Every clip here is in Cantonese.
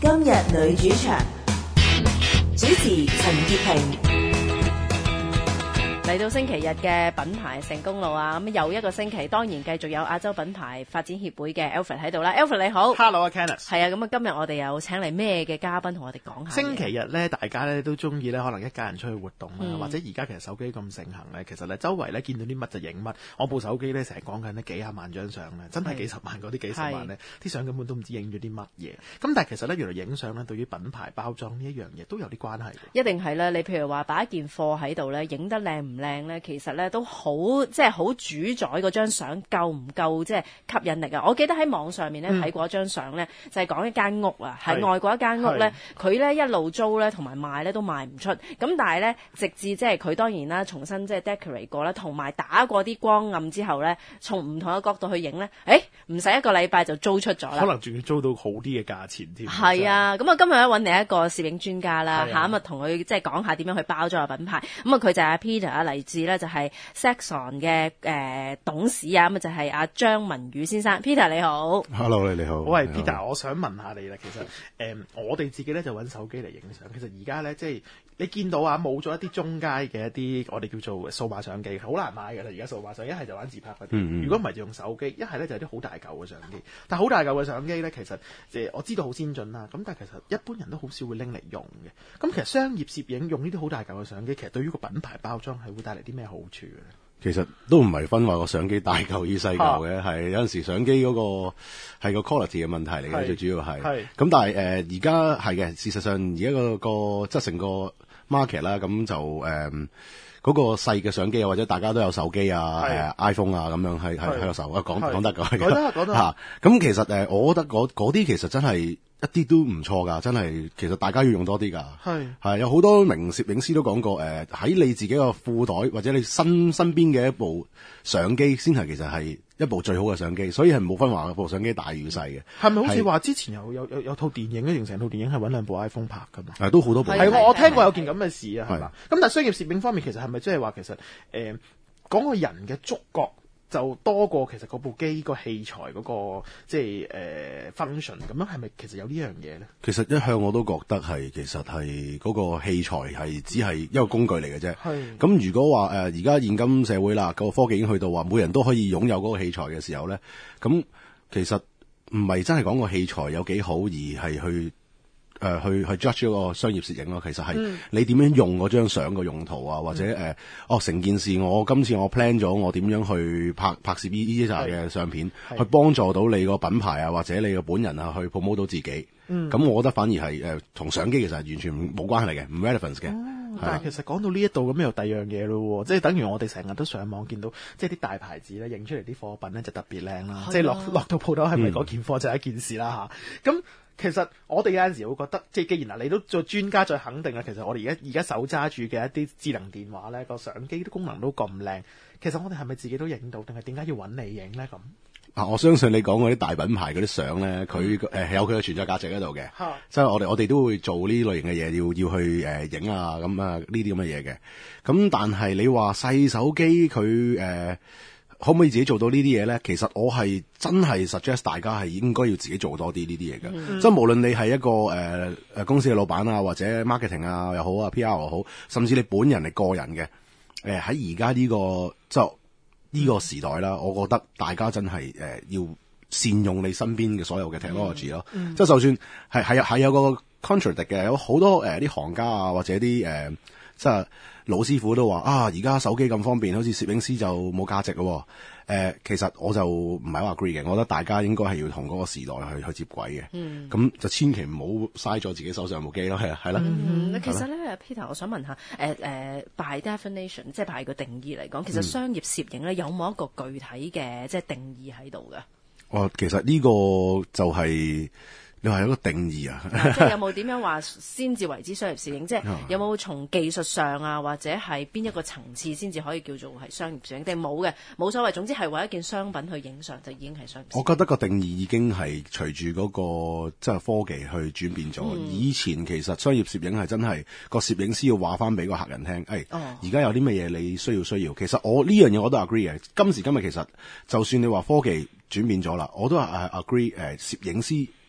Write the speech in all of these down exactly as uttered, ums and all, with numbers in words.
今日女主場，主持陳潔平。 嚟到星期日嘅品牌成功路啊，咁又一個星期，當然繼續有亞洲品牌發展協會嘅 Alfred 喺度啦。Alfred 你好 ，Hello 啊 Kenneth， 係啊，咁啊今日我哋有請嚟咩嘅嘉賓同我哋講下。 星期日咧，大家咧都中意咧，可能一家人出去活動啦， 嗯、 或者而家其實手機咁盛行咧，其實咧周圍咧見到啲乜就影乜。我部手機咧成日講緊呢幾廿萬張相咧，真係幾十萬嗰啲幾十萬咧，啲相根本都唔知影咗啲乜嘢。咁但係其實咧，原來影相咧對於品牌包裝呢一樣嘢都有啲關係。 一定係啦，你譬如話擺一件貨喺度咧，影得靚唔靚咧，其實咧都好即係好主宰嗰張相夠唔夠即係吸引力啊！我記得喺網上面咧睇過一張相咧，就係講一間屋啊，喺外國一間屋咧，佢咧一路租咧同埋賣咧都賣唔出。咁但係咧，直至即係佢當然啦，重新即係 decorate 過啦，同埋打過啲光暗之後咧，從唔同嘅角度去影咧，誒唔使一個禮拜就租出咗啦。 可能仲要租到好啲嘅價錢添。 係啊，咁啊今日咧揾你一個攝影專家啦，嚇咁啊同佢即係講下點樣去包裝個品牌。咁啊佢就係阿 Peter 啊，嚟自咧就係 Saxon 嘅誒董事啊，咁啊就係阿張文宇先生。Peter 你好 ，Hello 你你好， 喂 Peter，我想問下你啦，其實誒、呃、我哋自己咧就揾手機嚟影相，其實而家咧即係你見到啊冇咗一啲中階嘅一啲我哋叫做數碼相機，好難買㗎啦。而家數碼相一係就玩自拍嗰啲，嗯嗯如果唔係就用手機，一係咧就有啲好大嚿嘅相機。但係好大嚿嘅相機咧，其實即係我知道好先進啦，咁但係其實一般人都好少會拎嚟用嘅。咁其實商業攝影用呢啲好大嚿嘅相機，其實對於個品牌包裝係會帶嚟啲咩好處嘅咧？ 其實都唔係分話個相機大嚿與細嚿嘅，係、啊、有陣時相機嗰個係個 quality 嘅問題嚟嘅，最主要係。咁但係誒而家係嘅，事實上而家個個即係成個 market 啦，咁就誒嗰、呃那個細嘅相機啊，或者大家都有手機啊、呃、iPhone 啊咁樣係係喺個手啊講講得㗎。講得講得嚇。 咁其實誒，我覺得嗰啲其實真係一啲都唔錯㗎，真係其實大家要用多啲㗎。係係有好多名攝影師都講過誒，喺、呃、你自己個褲袋或者你身身邊嘅一部相機先係其實係一部最好嘅相機，所以係冇分話部相機大與細嘅。係咪好似話之前有有有有套電影咧，形成套電影係揾兩部 iPhone 拍㗎嘛？係都好多部。 係我我聽過有件咁嘅事啊，係嘛？咁但係商業攝影方面其實係咪即係話其實誒講個人嘅觸覺就多過其實嗰部機個器材嗰、那個即係誒、呃、function 咁樣，係咪其實有呢樣嘢咧？ 其實一向我都覺得係其實係嗰個器材係只係一個工具嚟嘅啫。係咁，如果話誒而家現今社會啦，個科技已經去到話每人都可以擁有嗰個器材嘅時候咧，咁其實唔係真係講個器材有幾好，而係去。誒、呃、去去 judge 嗰個商業攝影咯，其實係你點樣用嗰張相嘅用途啊，或者誒、嗯呃、哦成件事我今次我 plan 咗我點樣去拍拍攝呢呢紮嘅相片，去幫助到你個品牌啊，或者你個本人啊去 promote 到自己。咁、嗯、我覺得反而係誒同相機其實係完全冇關係嚟嘅，唔 relevance 嘅。 哦、但係其實講到呢一度咁又第二樣嘢咯，即係等於我哋成日都上網見到，即係啲大牌子咧影出嚟啲貨品咧就特別靚啦，即係落落到鋪頭係咪嗰件貨就係一件事啦嚇。咁、嗯其實我哋有陣時會覺得，即係既然嗱你都做專家再肯定啦，其實我哋而家而家手揸住嘅一啲智能電話咧，個相機啲功能都咁靚，其實我哋係咪自己都影到，定係點解要揾你影咧咁？ 啊，我相信你講嗰啲大品牌嗰啲相咧，佢誒、呃、有佢嘅存在價值喺度嘅，即係我哋我哋都會做呢類型嘅嘢，要要去誒影、呃、啊咁啊呢啲咁嘅嘢嘅。咁但係你話細手機佢誒。呃可唔可以自己做到呢啲嘢咧？其實我係真係 suggest 大家係應該要自己做多啲呢啲嘢嘅。嗯、即係無論你係一個誒誒、呃、公司嘅老闆啊，或者 marketing 啊又好啊 P R 又好，甚至你本人係個人嘅誒喺而家呢個即係呢個時代啦，我覺得大家真係誒、呃、要善用你身邊嘅所有嘅 technology 咯。嗯、即係就算係係係有個 contradict 嘅，有好多誒啲、呃、行家啊或者啲誒、呃、即係。老師傅都話啊，而家手機咁方便，好似攝影師就冇價值咯。誒、呃，其實我就唔係好 agree 嘅，我覺得大家應該係要同嗰個時代去去接軌嘅。嗯，咁就千祈唔好嘥咗自己手上部機咯，係啊，係啦。 嗯，其實咧 ，Peter，我想問下，誒、呃、誒、呃、，by definition，即係 by 個定義嚟講，其實商業攝影咧有冇一個具體嘅即係定義喺度嘅？ 哦，其實呢個就係、是。你話有一個定義啊， 即係有冇點樣話先至為之商業攝影？即係有冇從技術上啊，或者係邊一個層次先至可以叫做係商業攝影？定冇嘅，冇所謂。總之係為一件商品去影相就已經係商業攝影。 我覺得個定義已經係隨住嗰個即係科技去轉變咗。嗯、以前其實商業攝影係真係個攝影師要話翻俾個客人聽，誒、哎，而家、哦、有啲乜嘢你需要需要。其實我呢樣嘢我都 agree 嘅。今時今日其實就算你話科技轉變咗啦，我都係 agree 誒、呃，攝影師。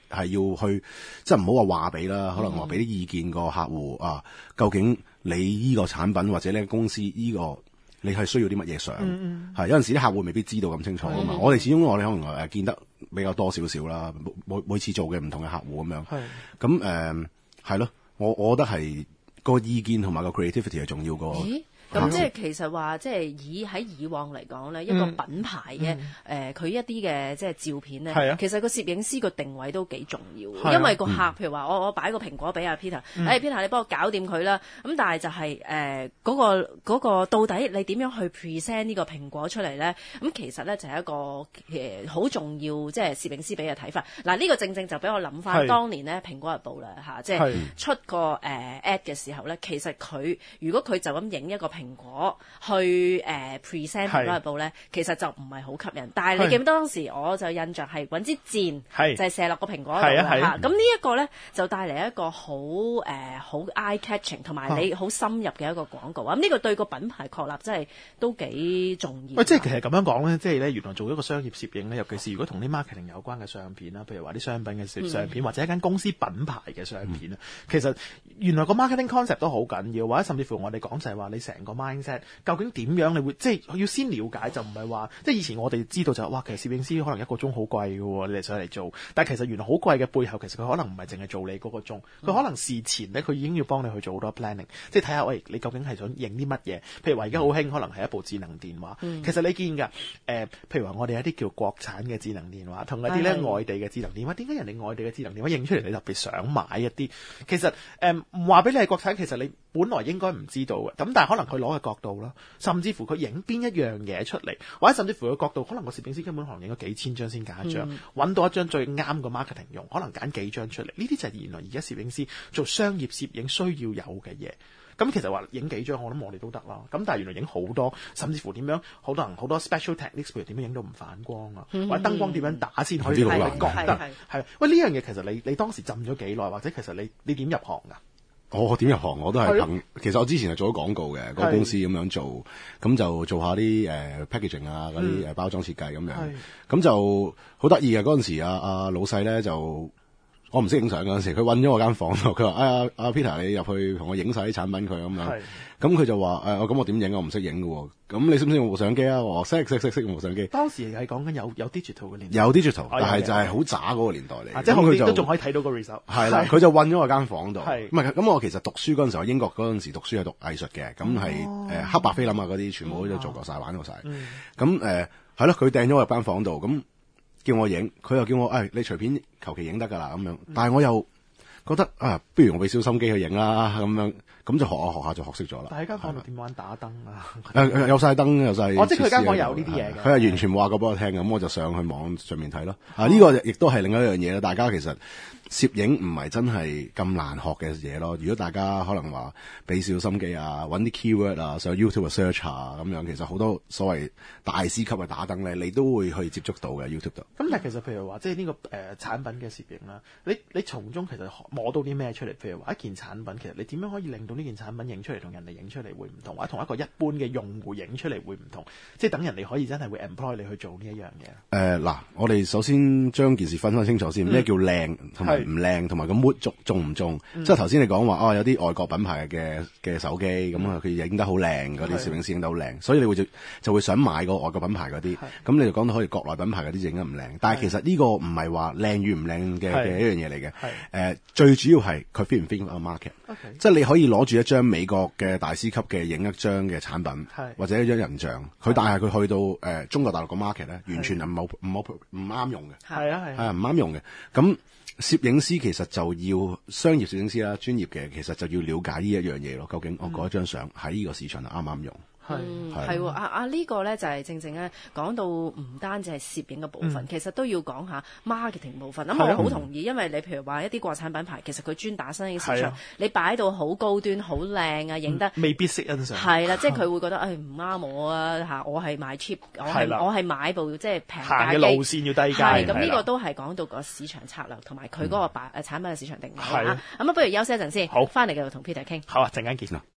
係要去，即係唔好話話俾啦，可能話俾啲意見個客戶啊，究竟你依個產品或者呢個公司依個你係需要啲乜嘢相？係、嗯嗯、有陣時啲客戶未必知道咁清楚啊嘛。嗯、我哋始終我哋可能誒見得比較多少少啦，每每次做嘅唔同嘅客戶咁樣。咁誒係咯，我我覺得係個意見同埋個 creativity 係重要過。 咁即係其實話，即係以喺以往嚟講咧，一個品牌嘅誒佢一啲嘅即係照片咧， 啊、其實個攝影師個定位都幾重要。啊、因為個客、嗯、譬如話，我我擺個蘋果俾阿 Peter，誒、嗯哎、Peter 你幫我搞掂佢啦。咁但係就係誒嗰個嗰、嗰個到底你點樣去 present 呢個蘋果出嚟咧？咁其實咧就係一個誒好、呃、重要，即係攝影師俾嘅睇法。嗱、呢、呢個正正就俾我諗翻當年咧《蘋果日報》啦嚇，即係出個誒、呃、ad 嘅時候咧，其實佢如果佢就咁影一個蘋果去誒、呃、present 蘋果日報咧，其實就唔係好吸引。但係你記唔記得當時我就印象係揾支箭，就係射落個蘋果度啦。咁呢一個咧就帶嚟一個好誒好 eye catching 同埋你好深入嘅一個廣告啊！咁呢個對個品牌確立真係都幾重要。 喂，即係其實咁樣講咧，即係咧原來做一個商業攝影咧，尤其是如果同啲 marketing 有關嘅相片啦，譬如話啲商品嘅相片、嗯、或者一間公司品牌嘅相片啦，嗯、其實原來個 marketing concept 都好緊要，或者甚至乎我哋講就係話你成個 mindset。究竟點樣你會即係要先了解，就唔係話即係以前我哋知道就係、哇，其實攝影師可能一個鐘好貴嘅喎，你哋上嚟做，但係其實原來好貴嘅背後，其實佢可能唔係淨係做你嗰個鐘，佢、嗯、可能事前咧佢已經要幫你去做好多 planning， 即係睇下喂你究竟係想影啲乜嘢？譬如話而家好興，可能係一部智能電話，嗯、其實你見㗎誒、呃，譬如話我哋有啲叫國產嘅智能電話，同一啲咧外地嘅智能電話，點解人哋外地嘅智能電話影出嚟你特別想買一啲？其實誒唔話俾你係國產，其實你本來應該唔知道嘅，咁但係可能佢攞嘅角度啦。甚至乎佢影邊一樣嘢出嚟，或者甚至乎個角度，可能個攝影師根本可能影咗幾千張先揀一張，揾、嗯、到一張最啱個 marketing 用，可能揀幾張出嚟。呢啲就係原來而家攝影師做商業攝影需要有嘅嘢。咁其實話影幾張，我諗我哋都得啦。咁但係原來影好多，甚至乎點樣好多人好多 special techniques，譬如點樣影到唔反光啊，嗯、或者燈光點樣打先可以令你覺得係。喂，呢樣嘢其實你你當時浸咗幾耐，或者其實你你點入行㗎？ 我點、哦、入行我都係憑，其實我之前係做咗廣告嘅，個公司咁樣做，咁就做下啲誒、呃、packaging 啊，嗰啲誒包裝設計咁樣，咁就好得意嘅。嗰陣時啊啊老細咧就。我唔識影相嗰陣時，佢揾咗我間房度，佢話：哎呀，阿 Peter，你入去同我影晒啲產品佢咁樣。咁佢就話：誒，我咁我點影？我唔識影嘅喎。咁你識唔識用部相機啊？我識識識識用部相機。當時係講緊有有 digital 嘅年代。有 digital，但係就係好渣嗰個年代嚟。 即係佢都仲可以睇到個 result。係啦， 佢就揾咗我間房度。唔係，咁我其實讀書嗰陣時，我英國嗰陣時讀書係讀藝術嘅，咁係誒黑白菲林啊嗰啲，全部都做過晒，玩過晒。咁誒係咯，佢掟咗我入間房度咁。叫我影，佢又叫我，誒、哎，你隨便求其影得噶啦咁樣。但係我又覺得啊，不如我俾小心機去影啦咁樣，咁就學下學下就學識咗啦。但係間房度點玩打燈啊？誒有晒燈，有晒。我知佢間房有呢啲嘢嘅。佢係完全冇話過俾我聽嘅，咁我就上去網上面睇咯。哦、啊，呢、這個亦都係另一樣嘢啦。大家其實攝影唔係真係咁難學嘅嘢咯。如果大家可能話俾少心機啊，揾啲 keyword 啊，上 YouTube search 啊咁樣，其實好多所謂大師級嘅打燈咧，你都會去接觸到嘅 YouTube 度。咁但係其實譬如話，即係呢、這個誒、呃、產品嘅攝影啦，你你從中其實摸到啲咩出嚟？譬如話一件產品，其實你點樣可以令到呢件產品影出嚟同人哋影出嚟會唔同，或者同一個一般嘅用戶影出嚟會唔同？即係等人哋可以真係會 employ 你去做呢一樣嘢。誒嗱、呃，我哋首先將件事分分清楚先，咩、嗯、叫靚同埋唔靚，同埋個 mood 中中唔中？嗯、即係頭先你講話啊，有啲外國品牌嘅嘅手機咁啊，佢影、嗯、得好靚，嗰啲攝影師影得好靚，所以你會就就會想買個外國品牌嗰啲。咁你就講到可以國內品牌嗰啲影得唔靚，但係其實呢個唔係話靚與唔靚嘅嘅一樣嘢嚟嘅。誒、呃，最主要係佢 fit 唔 fit 個 market，Okay. 即係你可以攞住一張美國嘅大師級嘅影一張嘅產品，是或者一張人像，佢但係佢去到誒、呃、中國大陸個 market 咧，完全係冇唔好唔啱用嘅，係啊係係啊唔啱用嘅。咁攝影師其實就要商業攝影師啦，專業嘅其實就要了解呢一樣嘢咯。究竟我嗰一張相喺呢個市場啱唔啱用？ 嗯，係喎，啊啊呢個咧就係正正咧講到唔單止係攝影嘅部分， 嗯、 其實都要講下 marketing 部分。咁、嗯、我好同意，因為你譬如話一啲國產品牌，其實佢專打新興市場，啊、你擺到好高端、好靚啊，影得、嗯、 未必識欣賞。係啦，即係佢會覺得誒唔啱我啊嚇，我係買 cheap， 我係、啊、我係買部即係平價機。行嘅路線要低階。咁呢個都係講到個市場策略同埋佢嗰個擺誒產品嘅市場定位啦。咁啊，不如休息一陣先，好，翻嚟繼續同 Peter 傾。 好啊，陣間見。